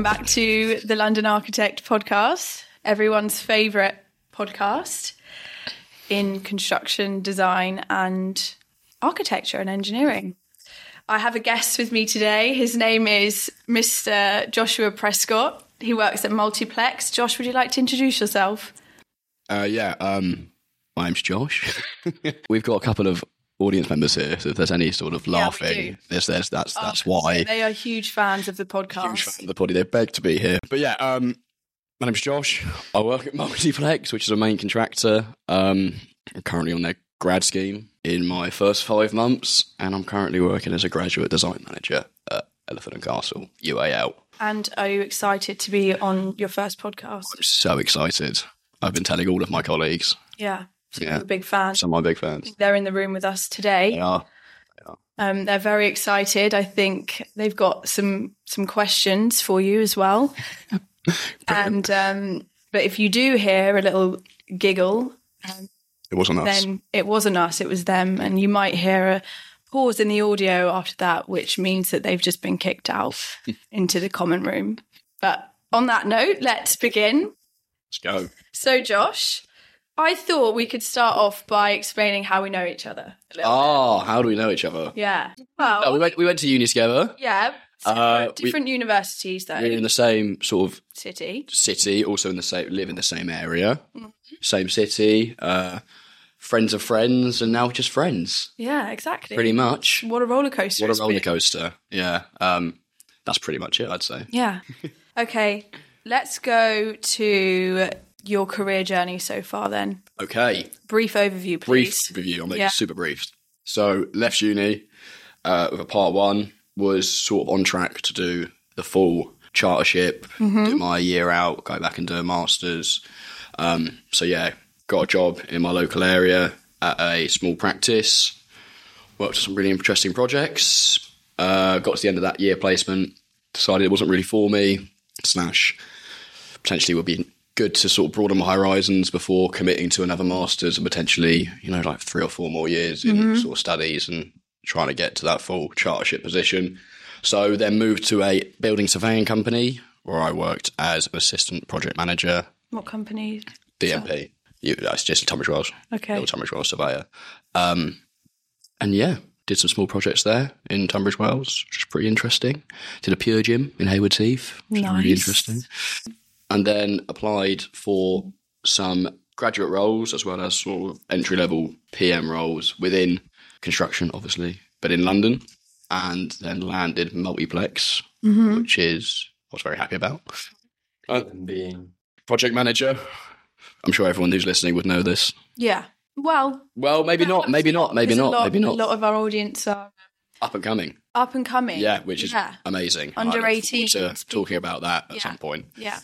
back to the London Architect podcast, everyone's favourite podcast in construction, design and architecture and engineering. I have a guest with me today. His name is Mr. Joshua Prescott. He works at Multiplex. Josh, would you like to introduce yourself? My name's Josh. We've got a couple of audience members here, so if there's any sort of laughing, that's why. They are huge fans of the podcast. Huge fans of the poddy. They begged to be here. But my name's Josh. I work at Multiplex, which is a main contractor. I'm currently on their grad scheme in my first 5 months, and I'm currently working as a graduate design manager at Elephant and Castle, UAL. And are you excited to be on your first podcast? I'm so excited. I've been telling all of my colleagues. Yeah. You're a big fan. Some of my big fans. They're in the room with us today. They are. They're very excited. I think they've got some questions for you as well. And but if you do hear a little giggle, it wasn't us. Then it wasn't us. It was them. And you might hear a pause in the audio after that, which means that they've just been kicked out into the common room. But on that note, let's begin. Let's go. So, Josh, I thought we could start off by explaining how we know each other a little bit. How do we know each other? Yeah. Well, we went to uni together. Yeah. Different universities, though. We're in the same sort of city. Also live in the same area, same city. Friends of friends, and now just friends. Yeah, exactly. Pretty much. What a roller coaster! What a roller coaster. Yeah. That's pretty much it, I'd say. Yeah. Okay. Let's go to your career journey so far then. Okay. Brief overview, please. Brief review. I'll make it super brief. So, left uni with a part one, was sort of on track to do the full chartership, do my year out, go back and do a master's. Got a job in my local area at a small practice, worked on some really interesting projects, got to the end of that year placement, decided it wasn't really for me, / potentially would be good to sort of broaden my horizons before committing to another master's and potentially, like 3 or 4 more years in sort of studies and trying to get to that full chartership position. So then moved to a building surveying company where I worked as an assistant project manager. What company? BMP. That's just Tunbridge Wells. Okay. Little Tunbridge Wells surveyor. Did some small projects there in Tunbridge Wells, which is pretty interesting. Did a Pure Gym in Haywards Heath, which is really interesting. And then applied for some graduate roles as well as sort of entry-level PM roles within construction, obviously, but in London. And then landed Multiplex, which I was very happy about. Being project manager. I'm sure everyone who's listening would know this. Yeah. Well, maybe not. Maybe not. A lot of our audience are up and coming. Yeah, which is amazing. Under 18. Talking about that at some point. Yeah.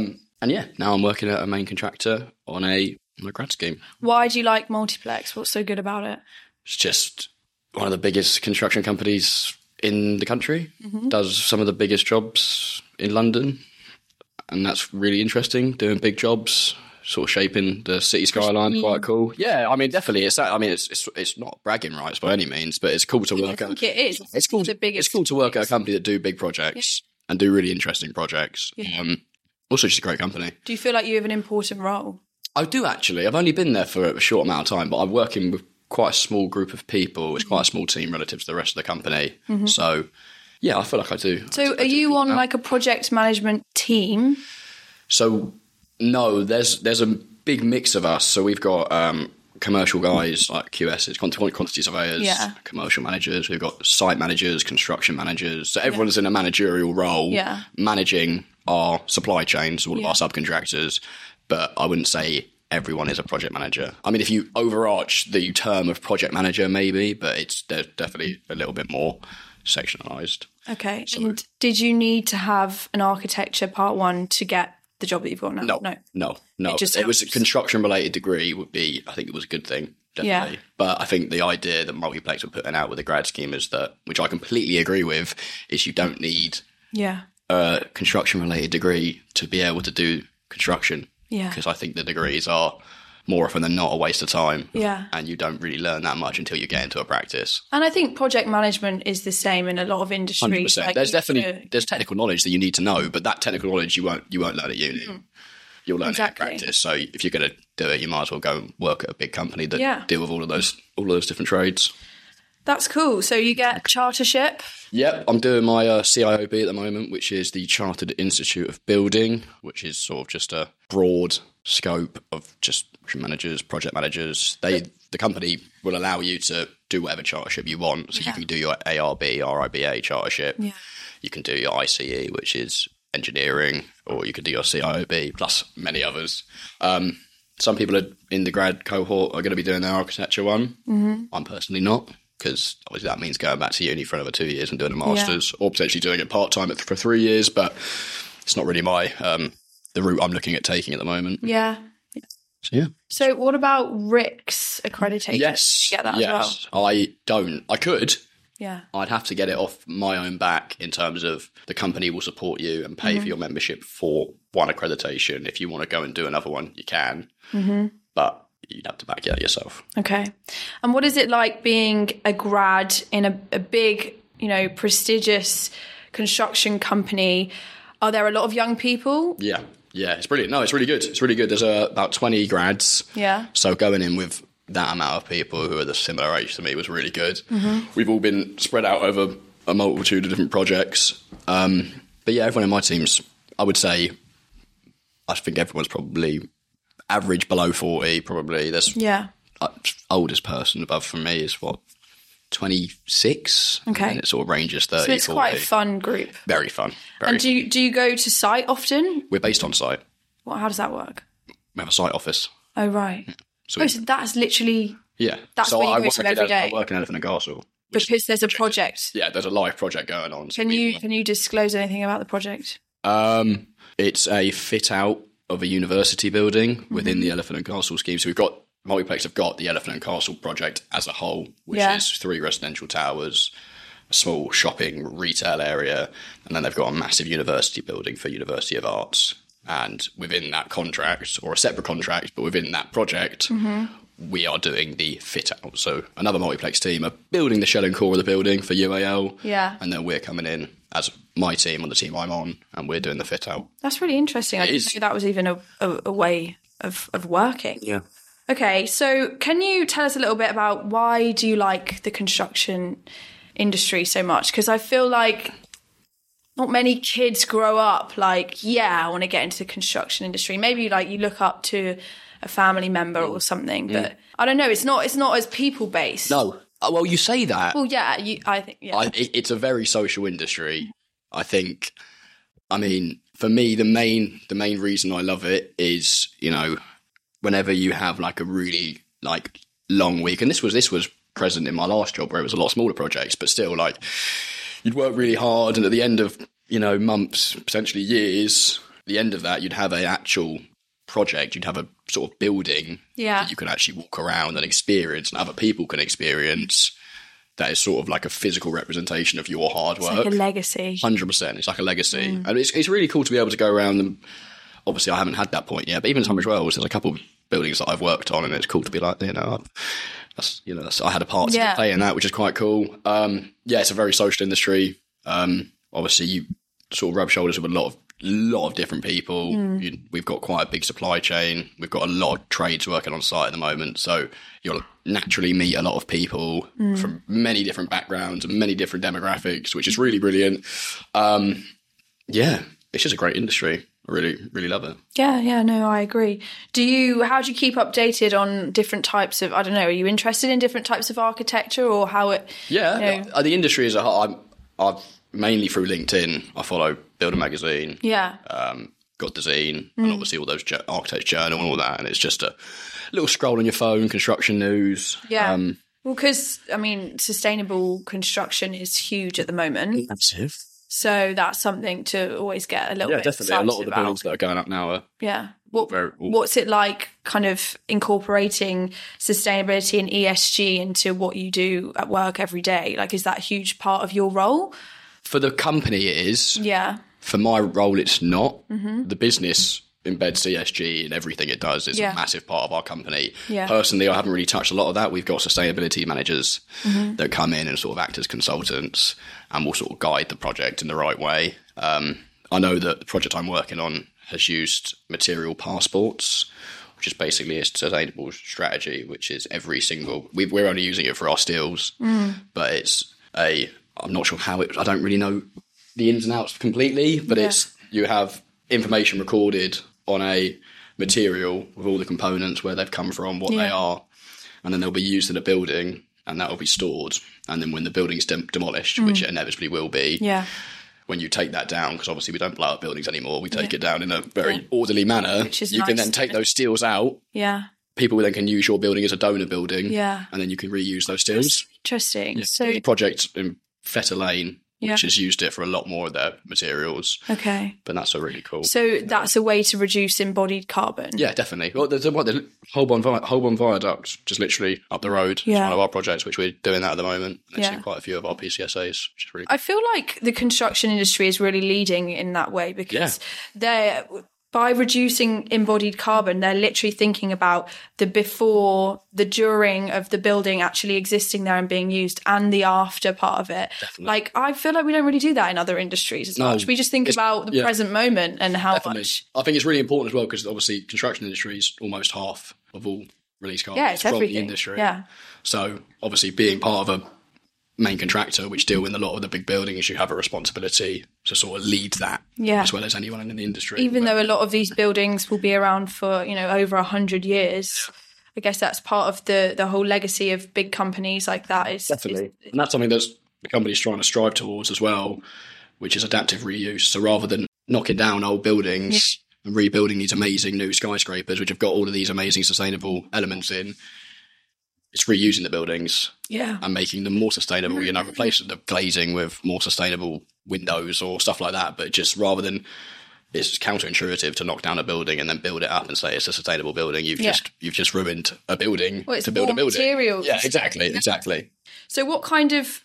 Now I'm working at a main contractor on a grad scheme. Why do you like Multiplex? What's so good about it? It's just one of the biggest construction companies in the country. Does some of the biggest jobs in London, and that's really interesting. Doing big jobs, sort of shaping the city skyline. Quite cool. Yeah, I mean, definitely. It's not bragging rights by any means, but it's cool to work at. I think it is. It's cool. It's cool to work at a company that do big projects and do really interesting projects. Yeah. Also, just a great company. Do you feel like you have an important role? I do, actually. I've only been there for a short amount of time, but I'm working with quite a small group of people. It's quite a small team relative to the rest of the company. So, I feel like I do. So, are you on like a project management team? So, no, there's a big mix of us. So we've got commercial guys like QSs, quantity surveyors, commercial managers. We've got site managers, construction managers. So everyone's in a managerial role, managing our supply chains, all of our subcontractors. But I wouldn't say everyone is a project manager. I mean, if you overarch the term of project manager, maybe, but it's definitely a little bit more sectionalised. Okay. So, and did you need to have an architecture part one to get the job that you've got now? No. It was a construction-related degree I think it was a good thing, definitely. Yeah. But I think the idea that Multiplex were putting out with the grad scheme is that, which I completely agree with, is you don't need a construction-related degree to be able to do construction. Yeah. Because I think the degrees are more often than not a waste of time. Yeah. And you don't really learn that much until you get into a practice. And I think project management is the same in a lot of industries. 100%. There's technical knowledge that you need to know, but that technical knowledge you won't learn at uni. You'll learn it in practice. So if you're going to do it, you might as well go and work at a big company that deal with all of those different trades. That's cool. So you get chartership? Yep, I'm doing my CIOB at the moment, which is the Chartered Institute of Building, which is sort of just a broad scope of just managers, project managers. The company will allow you to do whatever chartership you want. So you can do your ARB, RIBA chartership. Yeah. You can do your ICE, which is engineering, or you could do your CIOB, plus many others. Some people in the grad cohort are going to be doing their architecture one. Mm-hmm. I'm personally not, because obviously that means going back to uni for another 2 years and doing a master's, or potentially doing it part-time for 3 years, but it's not really my the route I'm looking at taking at the moment. Yeah. So what about RICS accreditation? Yes. Get that as well? I don't. I could. Yeah. I'd have to get it off my own back in terms of the company will support you and pay for your membership for one accreditation. If you want to go and do another one, you can. Mm-hmm. But you'd have to back it out yourself. Okay. And what is it like being a grad in a big, prestigious construction company? Are there a lot of young people? Yeah, it's brilliant. No, it's really good. It's really good. There's about 20 grads. Yeah. So going in with that amount of people who are the similar age to me was really good. Mm-hmm. We've all been spread out over a multitude of different projects. But yeah, everyone in my team's, I would say, I think everyone's probably average below 40, probably. There's oldest person above from me is 26. Okay. And it sort of ranges 30, so it's 40. quite a fun group. Very fun. And do you go to site often? We're based on site. Well, how does that work? We have a site office. Oh, right. Yeah. So that's literally... Yeah. That's so where you go to every day. I work in Elephant and Castle. Because there's a project. Yeah, there's a live project going on. So can you disclose anything about the project? It's a fit out of a university building within the Elephant and Castle scheme. So Multiplex have got the Elephant and Castle project as a whole, which is 3 residential towers, a small shopping retail area, and then they've got a massive university building for University of Arts. And within that contract, or a separate contract, but within that project, we are doing the fit out. So another Multiplex team are building the shell and core of the building for UAL. Yeah. And then we're coming in as my team on the team I'm on, and we're doing the fit out. That's really interesting. I didn't know that was even a way of working. Yeah. Okay, so can you tell us a little bit about why do you like the construction industry so much? Because I feel like not many kids grow up like, I want to get into the construction industry. Maybe you look up to a family member or something, but I don't know. It's not as people based. No. Well, you say that. Well, yeah, I think, it's a very social industry. I think, for me, the main reason I love it is, whenever you have a really long week, and this was present in my last job where it was a lot smaller projects, but still you'd work really hard, and at the end of months, potentially years, at the end of that you'd have an actual project, you'd have a sort of building that you can actually walk around and experience, and other people can experience. That is sort of like a physical representation of your hard work. It's like a legacy. 100%. It's like a legacy. And it's really cool to be able to go around and obviously I haven't had that point yet, but even Tunbridge Wells, there's a couple of buildings that I've worked on, and it's cool to be like, I had a part to play in that, which is quite cool. It's a very social industry. Obviously you sort of rub shoulders with a lot of different people. We've got quite a big supply chain. We've got a lot of trades working on site at the moment. So you'll naturally meet a lot of people from many different backgrounds and many different demographics, which is really brilliant. It's just a great industry. I really, really love it. Yeah, no, I agree. How do you keep updated on different types of, I don't know, are you interested in different types of architecture or how it... Yeah, the industry as a whole, I've mainly through LinkedIn, I follow Builder Magazine. Yeah. Got the zine and obviously all those Architects Journal and all that, and it's just a little scroll on your phone, construction news. Yeah. Well, because, sustainable construction is huge at the moment. Massive. So that's something to always get a little bit definitely. A lot of the buildings that are going up now are... Yeah. What's it like kind of incorporating sustainability and ESG into what you do at work every day? Is that a huge part of your role? For the company it is. Yeah. For my role it's not. Mm-hmm. The business embed CSG in everything it does. It's a massive part of our company. Yeah. Personally, I haven't really touched a lot of that. We've got sustainability managers that come in and sort of act as consultants and will sort of guide the project in the right way. I know that the project I'm working on has used material passports, which is basically a sustainable strategy, which is every single... We're only using it for our steels, but it's I'm not sure how I don't really know the ins and outs completely, but you have information recorded on a material with all the components, where they've come from, what they are, and then they'll be used in a building, and that will be stored. And then when the building's demolished, which it inevitably will be, when you take that down, because obviously we don't blow up buildings anymore, we take it down in a very orderly manner. Which is can then take those steels out. Yeah. People then can use your building as a donor building. Yeah. And then you can reuse those steels. Interesting. Yeah. So the project in Fetter Lane, which has used it for a lot more of their materials. Okay. But that's a really cool. So that's a way to reduce embodied carbon. Yeah, definitely. Well, there's the Holborn Viaduct, just literally up the road. It's one of our projects, which we're doing that at the moment. It's in quite a few of our PCSAs, which is really cool. I feel like the construction industry is really leading in that way, because by reducing embodied carbon, they're literally thinking about the before, the during of the building actually existing there and being used, and the after part of it. Definitely. Like, I feel like we don't really do that in other industries as much. We just think about the present moment and how much. I think it's really important as well, because obviously construction industry is almost half of all release carbon it's from everything. the industry. Yeah. So obviously being part of a main contractor, which deal with a lot of the big buildings, you have a responsibility to sort of lead that as well as anyone in the industry. Even though a lot of these buildings will be around for, over 100 years, I guess that's part of the whole legacy of big companies like that. Definitely. And that's something that the company's trying to strive towards as well, which is adaptive reuse. So rather than knocking down old buildings and rebuilding these amazing new skyscrapers, which have got all of these amazing sustainable elements in, it's reusing the buildings and making them more sustainable, replacing the glazing with more sustainable windows or stuff like that. But just rather than, it's counterintuitive to knock down a building and then build it up and say it's a sustainable building. You've just ruined a building to build a building. Materials. Yeah, exactly. So what kind of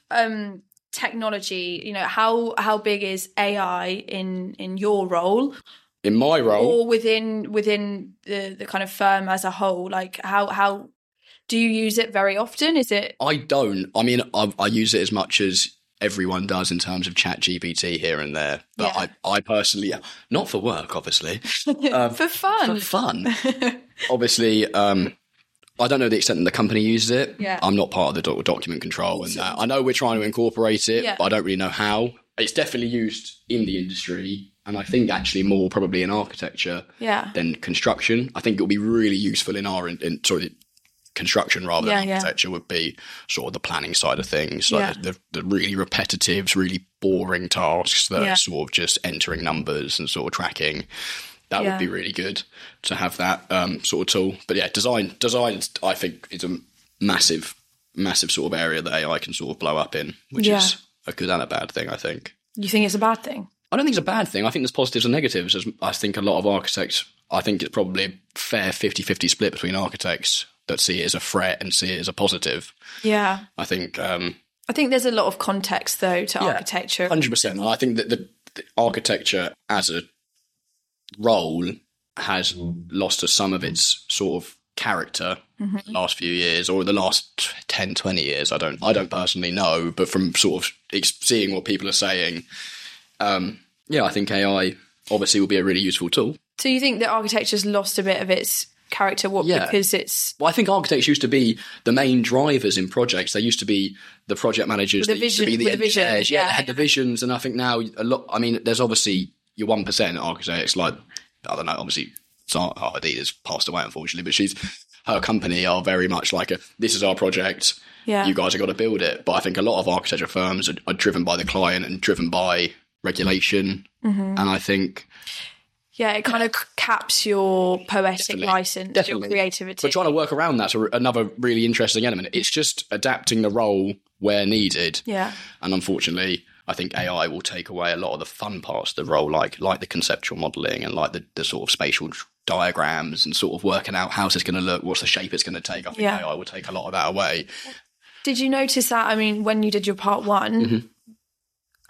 technology, how big is AI in your role? In my role? Or within the kind of firm as a whole? Like, how do you use it very often? Is it? I don't. I mean, I use it as much as everyone does in terms of ChatGPT here and there. But I personally, not for work, obviously. For fun. For fun. Obviously, I don't know the extent that the company uses it. Yeah. I'm not part of the document control and that. I know we're trying to incorporate it, but I don't really know how. It's definitely used in the industry, and I think actually more probably in architecture than construction. I think it will be really useful in construction rather than architecture would be sort of the planning side of things, like the really repetitive, really boring tasks that are sort of just entering numbers and sort of tracking. That would be really good to have that sort of tool. But design I think is a massive sort of area that AI can sort of blow up in, which is a good and a bad thing, I think. You think it's a bad thing? I don't think it's a bad thing. I think there's positives and negatives. I think a lot of architects, I think it's probably a fair 50-50 split between architects that see it as a threat and see it as a positive. Yeah. I think there's a lot of context, though, to architecture. 100%. And I think that the architecture as a role has lost some of its sort of character the last few years, or the last 10, 20 years. I don't personally know, but from sort of seeing what people are saying, I think AI obviously will be a really useful tool. So you think that architecture's lost a bit of its character? Because it's... Well, I think architects used to be the main drivers in projects. They used to be the project managers. They used to be the engineers. They had the visions. And I think now a lot... I mean, there's obviously your 1% architects, like, I don't know, obviously Zaha Hadid has passed away, unfortunately, but her company are very much like this is our project. Yeah. You guys have got to build it. But I think a lot of architecture firms are driven by the client and driven by regulation. And I think... Yeah, it kind of caps your poetic license, your creativity. But trying to work around that's another really interesting element. It's just adapting the role where needed. Yeah. And unfortunately, I think AI will take away a lot of the fun parts of the role, like the conceptual modelling and like the sort of spatial diagrams and sort of working out how's this going to look, what's the shape it's going to take. I think AI will take a lot of that away. Did you notice that, I mean, when you did your part one,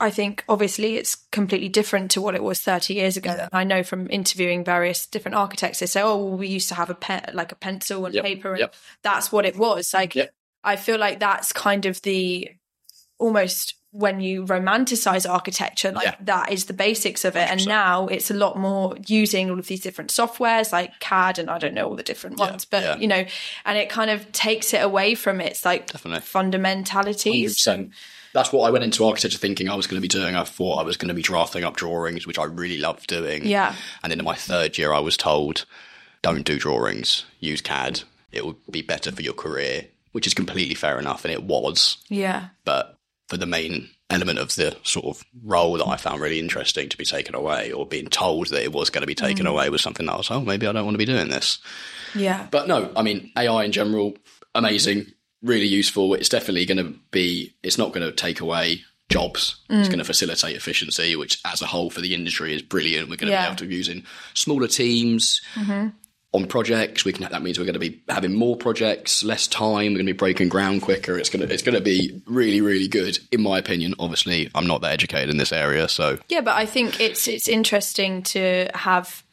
I think obviously it's completely different to what it was 30 years ago. Yeah. I know from interviewing various different architects, they say, oh, well, we used to have a pen, like a pencil and paper, and that's what it was. Like, I feel like that's kind of the almost when you romanticize architecture, like that is the basics of it. 100%. And now it's a lot more using all of these different softwares like CAD and I don't know all the different ones, but you know, and it kind of takes it away from its like fundamentalities. 100%. That's what I went into architecture thinking I was going to be doing. I thought I was going to be drafting up drawings, which I really loved doing. Yeah. And then in my third year, I was told, don't do drawings, use CAD. It would be better for your career, which is completely fair enough. And it was. Yeah. But for the main element of the sort of role that I found really interesting to be taken away, or being told that it was going to be taken away, was something that I was, maybe I don't want to be doing this. Yeah. But no, I mean, AI in general, amazing. Really useful. It's definitely going to be, it's not going to take away jobs. It's going to facilitate efficiency, which as a whole for the industry is brilliant. We're going to be able to use in smaller teams on projects. That means we're going to be having more projects, less time. We're going to be breaking ground quicker. It's going to be really, really good, in my opinion. Obviously, I'm not that educated in this area, so. Yeah, but I think it's interesting to have,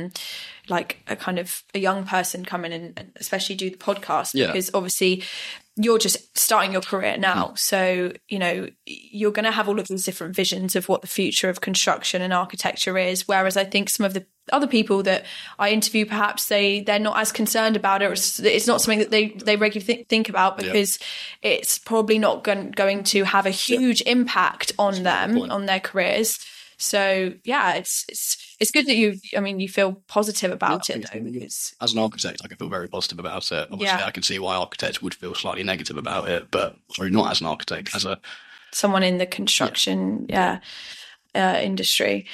like a kind of a young person come in and especially do the podcast because obviously you're just starting your career now. So, you know, you're going to have all of these different visions of what the future of construction and architecture is. Whereas I think some of the other people that I interview, perhaps they're not as concerned about it. Or it's not something that they regularly think about because it's probably not going to have a huge impact on them, on their careers. So yeah, it's good that you feel positive about it though. Because as an architect, I can feel very positive about it. Obviously, I can see why architects would feel slightly negative about it, but not as an architect, as someone in the construction industry.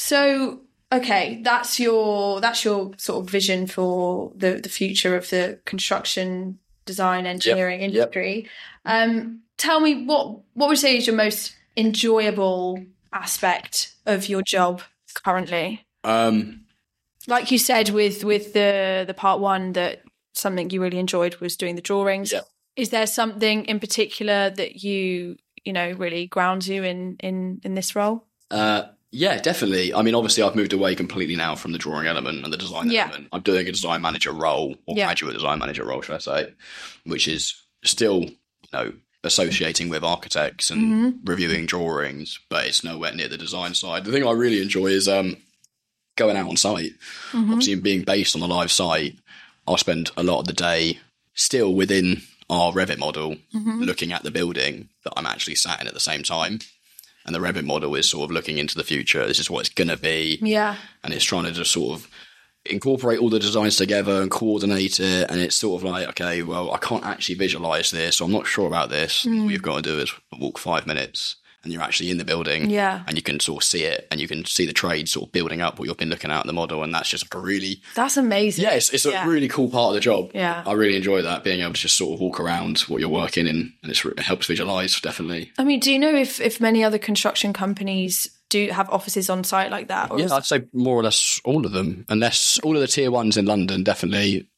So okay, that's your sort of vision for the future of the construction design engineering industry. Tell me what would you say is your most enjoyable aspect of your job currently? Like you said with the part one, that something you really enjoyed was doing the drawings. Is there something in particular that you know really grounds you in this role? Yeah, definitely. I mean, obviously I've moved away completely now from the drawing element and the design element. I'm doing a design manager role, or graduate design manager role, should I say, which is still, you know, associating with architects and reviewing drawings, but it's nowhere near the design side. The thing I really enjoy is going out on site. Obviously, being based on a live site, I'll spend a lot of the day still within our Revit model looking at the building that I'm actually sat in at the same time. And the Revit model is sort of looking into the future. This is what it's going to be. Yeah. And it's trying to just sort of incorporate all the designs together and coordinate it. And it's sort of like, okay, well, I can't actually visualize this, so I'm not sure about this. All you've got to do is walk 5 minutes and you're actually in the building. Yeah. And you can sort of see it, and you can see the trade sort of building up what you've been looking at in the model. And that's just like a really... That's amazing. Yeah, it's a really cool part of the job. Yeah. I really enjoy that, being able to just sort of walk around what you're working in, and it helps visualize, definitely. I mean, do you know if many other construction companies do have offices on site like that? Or I'd say more or less all of them, unless all of the tier ones in London, definitely.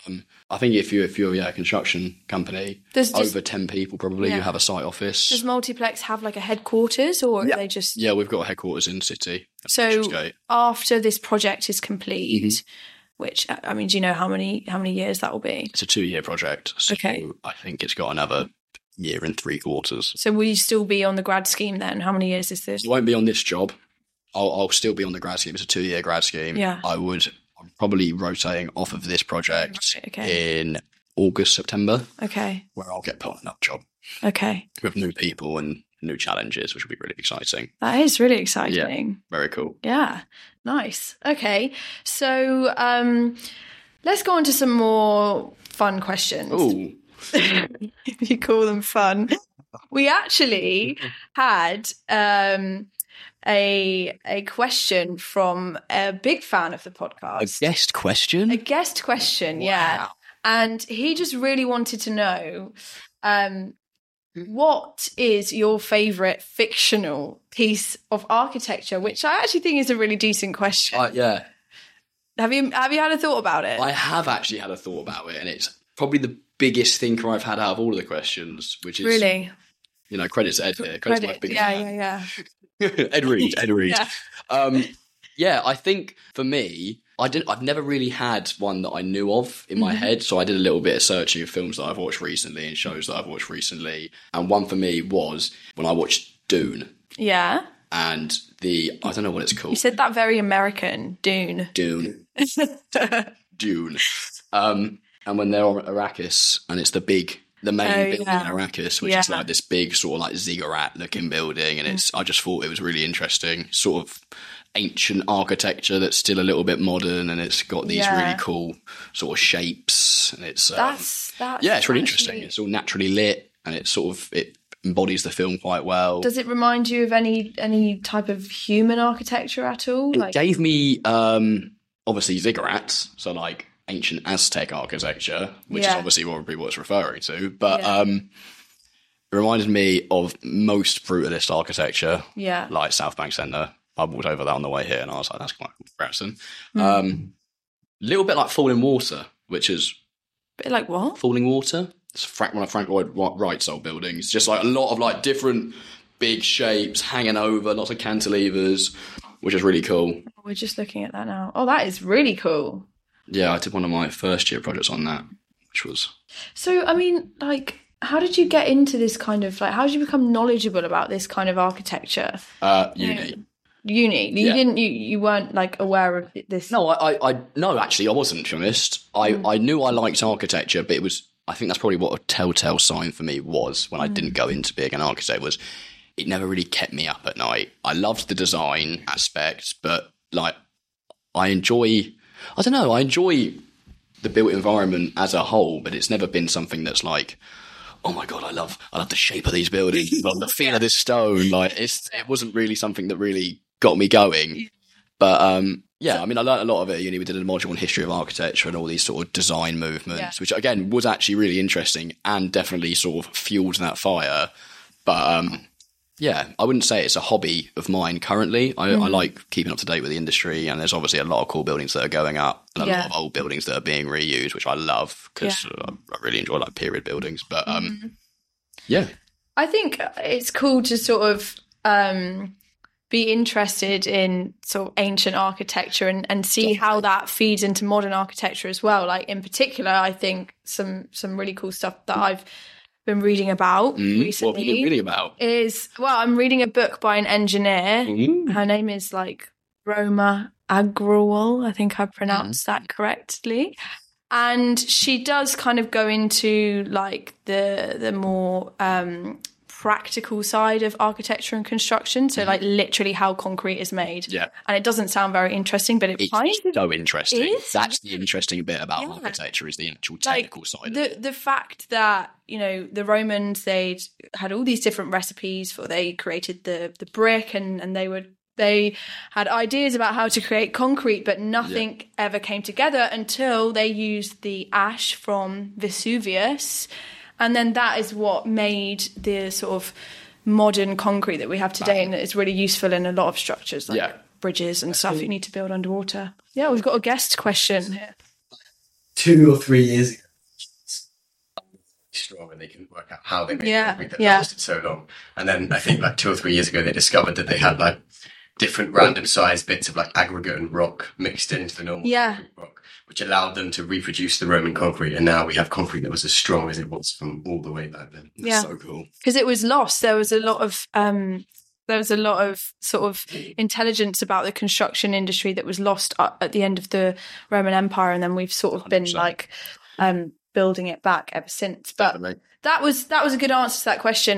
I think if you're a construction company, over 10 people probably, you have a site office. Does Multiplex have like a headquarters, or are they just... Yeah, we've got a headquarters in City. So after this project is complete, which, I mean, do you know how many years that will be? It's a 2-year project. So I think it's got another 1.75 years. So will you still be on the grad scheme then? How many years is this? I won't be on this job. I'll still be on the grad scheme. It's a 2-year grad scheme. Yeah. I'm probably rotating off of this project in August, September. Okay. Where I'll get put on another job. Okay. With new people and new challenges, which will be really exciting. That is really exciting. Yeah, very cool. Yeah, nice. Okay, so let's go on to some more fun questions. Ooh. If you call them fun. We actually had... a question from a big fan of the podcast. A guest question? A guest question, yeah. And he just really wanted to know, what is your favourite fictional piece of architecture? Which I actually think is a really decent question. Yeah. Have you had a thought about it? I have actually had a thought about it, and it's probably the biggest thinker I've had out of all of the questions, which is... Really? credits to Ed here. Credits to my biggest yeah. Ed Reed. Yeah. Yeah, I think for me, I've never really had one that I knew of in my head. So I did a little bit of searching of films that I've watched recently and shows that I've watched recently. And one for me was when I watched Dune. Yeah. And I don't know what it's called. You said that very American, Dune. Dune. And when they're on Arrakis, and it's the main building in Arrakis, which is like this big sort of like ziggurat looking building. And I just thought it was really interesting, sort of ancient architecture that's still a little bit modern, and it's got these really cool sort of shapes. And it's, it's really interesting. It's all naturally lit, and it embodies the film quite well. Does it remind you of any type of human architecture at all? It gave me, obviously, ziggurats, so like ancient Aztec architecture, which is obviously what it's referring to. But it reminded me of most brutalist architecture, like South Bank Centre. I walked over that on the way here, and I was like, that's quite a cool comparison. Little bit like Falling Water, which is... Bit like what? Falling Water. It's one of Frank Lloyd Wright's old buildings. Just like a lot of like different big shapes hanging over, lots of cantilevers, which is really cool. We're just looking at that now. Oh, that is really cool. Yeah, I did one of my first year projects on that, which was... So, I mean, like, how did you get into this kind of, like, how did you become knowledgeable about this kind of architecture? Uni. You weren't, like, aware of this? No, no, actually, I wasn't, to be honest. I knew I liked architecture, but I think that's probably what a telltale sign for me was when I didn't go into being an architect, was it never really kept me up at night. I loved the design aspects, but, like, I enjoy the built environment as a whole, but it's never been something that's like, oh my God, I love the shape of these buildings, I love the feel of this stone. Like, it wasn't really something that really got me going. But I mean, I learned a lot of it at uni. We did a module on history of architecture and all these sort of design movements, which again was actually really interesting and definitely sort of fueled that fire. But I wouldn't say it's a hobby of mine currently. I like keeping up to date with the industry, and there's obviously a lot of cool buildings that are going up, and a lot of old buildings that are being reused, which I love because I really enjoy like period buildings. But I think it's cool to sort of be interested in sort of ancient architecture and see how that feeds into modern architecture as well. Like in particular, I think some really cool stuff that I've been reading about recently. What have you been reading about? I'm reading a book by an engineer. Her name is like Roma Agrawal. I think I pronounced that correctly. And she does kind of go into like the more practical side of architecture and construction. So like literally how concrete is made. Yeah. And it doesn't sound very interesting, but it's so interesting. That's the interesting bit about architecture, is the actual technical side. The fact that, the Romans, they had all these different recipes they created the brick and they had ideas about how to create concrete, but nothing ever came together until they used the ash from Vesuvius. And then that is what made the sort of modern concrete that we have today, and it's really useful in a lot of structures like bridges and stuff you need to build underwater. Yeah, we've got a guest question here. 2 or 3 years ago, strong, and they can work out how they made concrete that lasted so long. And then I think like 2 or 3 years ago, they discovered that they had like different random sized bits of like aggregate and rock mixed into the normal concrete rock, which allowed them to reproduce the Roman concrete. And now we have concrete that was as strong as it was from all the way back then. That's so cool. Because it was lost. There was a lot of sort of intelligence about the construction industry that was lost at the end of the Roman Empire, and then we've sort of 100%. Been like building it back ever since. But that was a good answer to that question.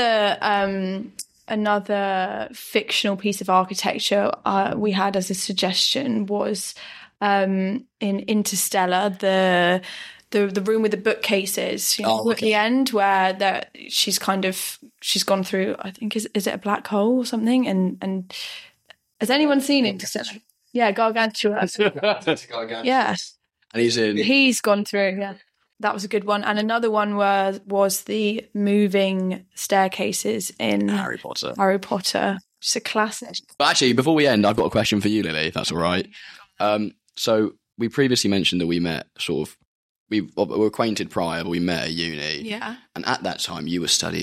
Another fictional piece of architecture we had as a suggestion was in Interstellar, the room with the bookcases, at the end, where she's gone through, I think, is it a black hole or something? And has anyone seen Interstellar? Yeah, Gargantua. Yeah. And he's gone through, That was a good one. And another one was the moving staircases in Harry Potter. Just a classic. But actually, before we end, I've got a question for you, Lily, if that's all right. So we previously mentioned that we met we were acquainted prior, but we met at uni. Yeah. And at that time, you were studying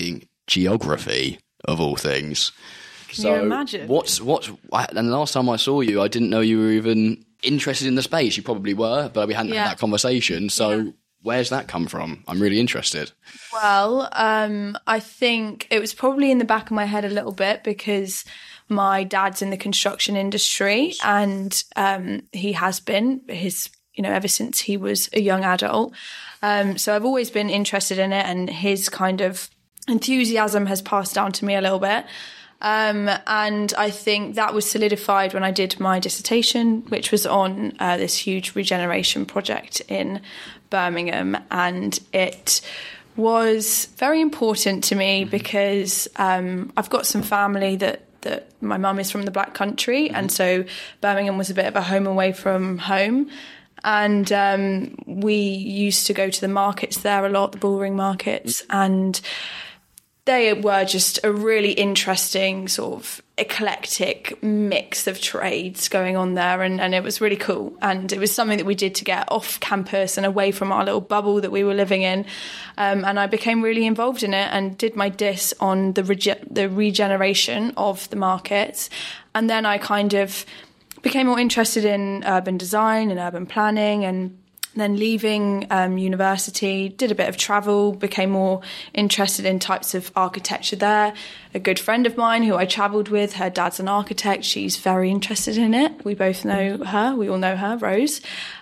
geography of all things. Can you imagine? And the last time I saw you, I didn't know you were even interested in the space. You probably were, but we hadn't had that conversation. So where's that come from? I'm really interested. Well, I think it was probably in the back of my head a little bit because my dad's in the construction industry, and he has been ever since he was a young adult. So I've always been interested in it, and his kind of enthusiasm has passed down to me a little bit. And I think that was solidified when I did my dissertation, which was on this huge regeneration project in Birmingham. And it was very important to me because I've got some family that my mum is from the Black Country. And so Birmingham was a bit of a home away from home. And we used to go to the markets there a lot, the Bullring markets, and they were just a really interesting sort of eclectic mix of trades going on there, and it was really cool. And it was something that we did to get off campus and away from our little bubble that we were living in. And I became really involved in it and did my diss on the regeneration of the markets. And then I kind of became more interested in urban design and urban planning, and then leaving university, did a bit of travel, became more interested in types of architecture there. A good friend of mine who I travelled with, her dad's an architect. She's very interested in it. We both know her. We all know her, Rose.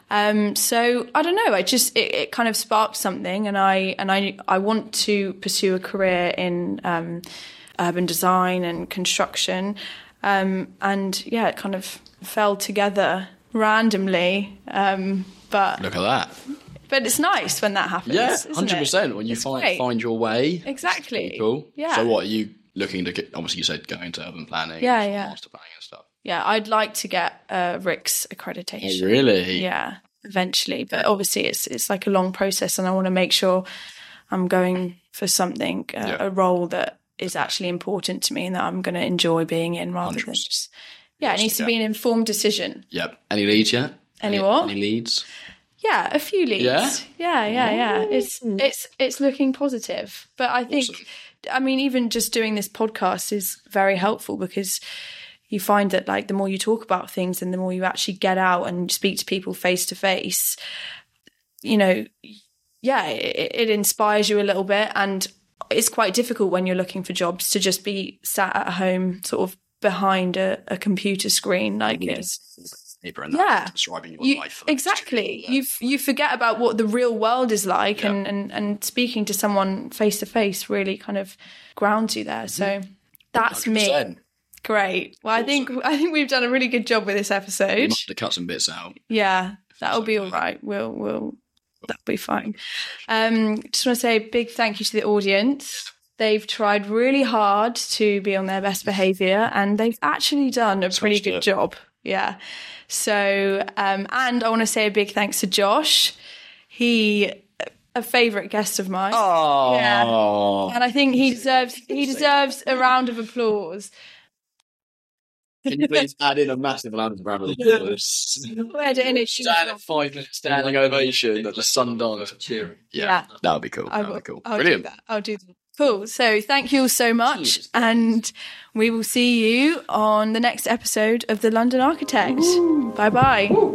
So I don't know. It kind of sparked something, and I want to pursue a career in urban design and construction. And yeah, it kind of fell together randomly. But look at that. But it's nice when that happens. Yeah, 100%. When you find your way. Exactly. Cool. Yeah. So what are you looking to get? Obviously, you said going into urban planning, master planning and stuff. Yeah, I'd like to get RICS accreditation. Oh, really? Yeah, eventually. But obviously, it's like a long process, and I want to make sure I'm going for something, a role that is actually important to me and that I'm going to enjoy being in, rather than just. Yeah, it needs to be an informed decision. Yep. Any leads yet? Any what? Any leads? Yeah, a few leads. Yeah. It's looking positive. But I think, I mean, even just doing this podcast is very helpful because you find that, like, the more you talk about things and the more you actually get out and speak to people face to face, it inspires you a little bit. And it's quite difficult when you're looking for jobs to just be sat at home sort of behind a computer screen like this. Describing your life. Exactly. You forget about what the real world is like, and speaking to someone face to face really kind of grounds you there. So that's 100%. Me. Great. Well, awesome. I think we've done a really good job with this episode. We might have to cut some bits out. Yeah, that'll be all right. That'll be fine. Just want to say a big thank you to the audience. They've tried really hard to be on their best behaviour, and they've actually done a pretty good job. Yeah. So, and I want to say a big thanks to Josh. He, a favourite guest of mine. Oh. Yeah. And I think he deserves a round of applause. Can you please add in a massive round of applause? We'll edit in it. Stand at 5 minutes standing ovation that the sun dons cheering. Yeah. That would be cool. Brilliant. I'll do that. Cool. So thank you all so much. And we will see you on the next episode of The London Architect. Bye-bye.